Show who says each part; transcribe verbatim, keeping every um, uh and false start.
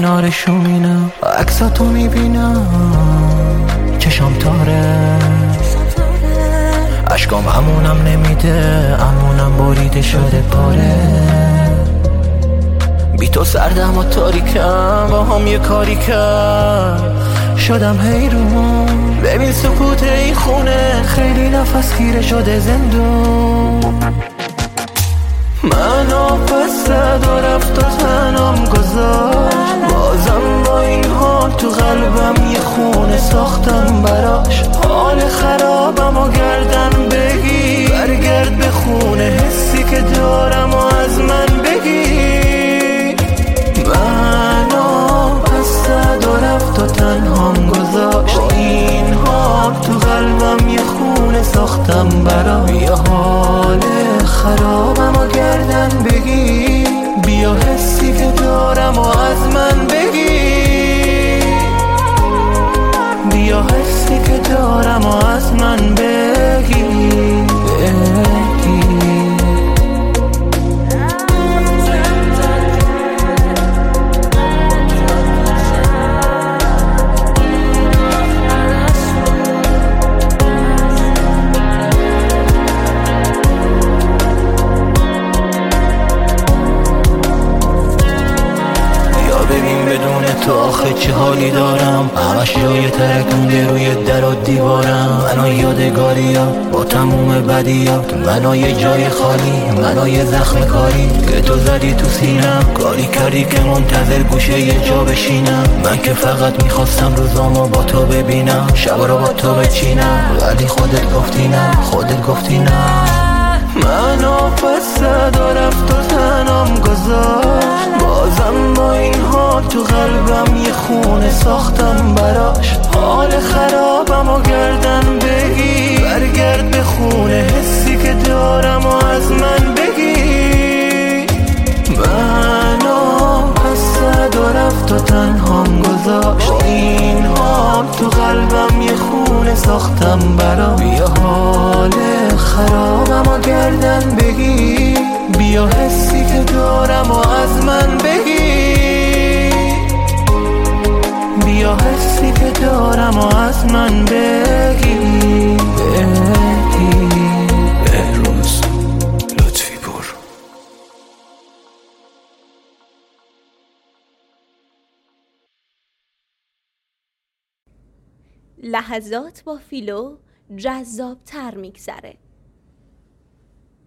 Speaker 1: کنارشو مینم، عکساتو میبینم چشام تاره، اشکام همونم نمیده، امونم بریده شده پاره. بی تو سردم و تاریکم، با هم یه کاری کرد شدم حیرون. ببین سکوت این خونه خیلی نفس گیره شده زندون. منو پس زد و رفت و تنم گذاشت، بازم با این حال تو قلبم یه خونه ساختم براش. حال خرابم و گردن بگی برگرد به خونه، حسی که دارم و از من بگی. منو پس زد و رفت و تنهام گذاشت، با این حال تو قلبم یه خونه ساختم براش. یه حال خرابم و گردن بگی، بیا حسی که دارم و از من بگی. بیا حسی که دارم و از من بگی, بگی. تو آخه چه حالی دارم، همش جای ترکونده روی در و دیوارم. منو یادگاریا با تموم بدیات، منو یه جای خالی، منو یه زخم کاری که تو زدی تو سینم. کاری کردی که منتظر گوشه یه جا بشینم. من که فقط میخواستم روزامو با تو ببینم، شبا رو با تو بچینم، ولی خودت گفتی نه، خودت گفتی نه. منو پس زد و رفت و تنم گذاشت، بازم با این حال تو قلبم یه خونه ساختم براش. حال خرابم و گردن بگی برگرد به خونه، حسی که دارم و از من بگی. منو پس زد و رفت و تنهام گذاشت، با این حال تو قلبم یه خونه ساختم براش. بیا حال خرابم و گردن بگی، بیا حسی که دارم و از من بگی. بیا حسی که دارم و از من بگی, بگی.
Speaker 2: بهروز لطفی پور.
Speaker 3: لحظات با فیلو جذاب تر میگذره.